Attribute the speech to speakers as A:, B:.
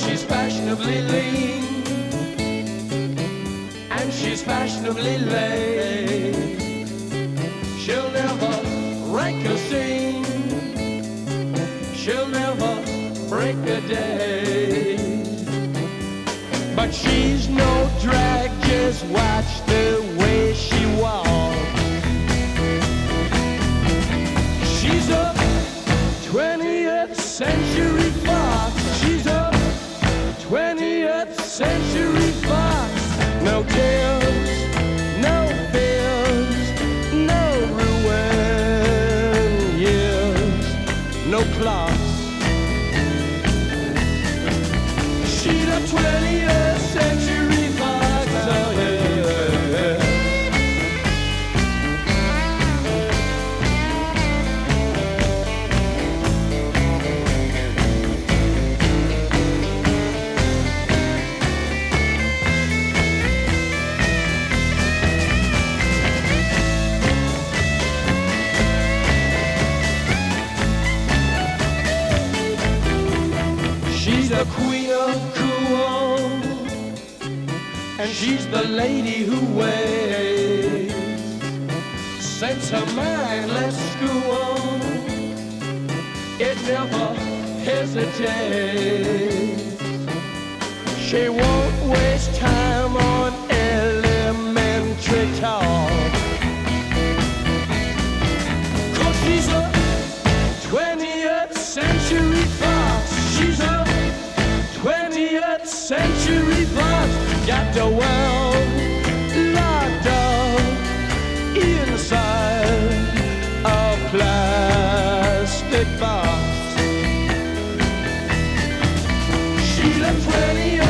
A: she's fashionably lean, and she's fashionably late. She'll never rank a scene, she'll never break a day. But she's no drag, just watch the way she walks. She's a 20th century fox. She's a 20th century fox. No tears, no fears, no ruin years, no clocks. She's a 20th century fox. Oh, yeah. She's the queen of cool, and she's the lady who waits. Sets her mindless school, it never hesitates. She won't waste time on elementary talk, 'cause she's a 20th century fox. She's a 20th century fox. Got the world locked up inside a plastic box. She's a 20th